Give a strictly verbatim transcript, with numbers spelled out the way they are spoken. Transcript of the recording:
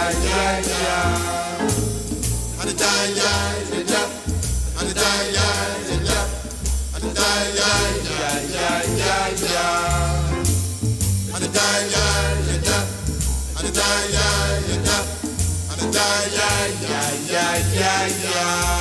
yeah, yeah. And the die, yeah, yeah, yeah. And the die, yeah, yeah, yeah. And the die, yeah, yeah, yeah, yeah, yeah. And the die, yeah, yeah, yeah. And the die, yeah, yeah, yeah. And the die, yeah, yeah, yeah, yeah, yeah.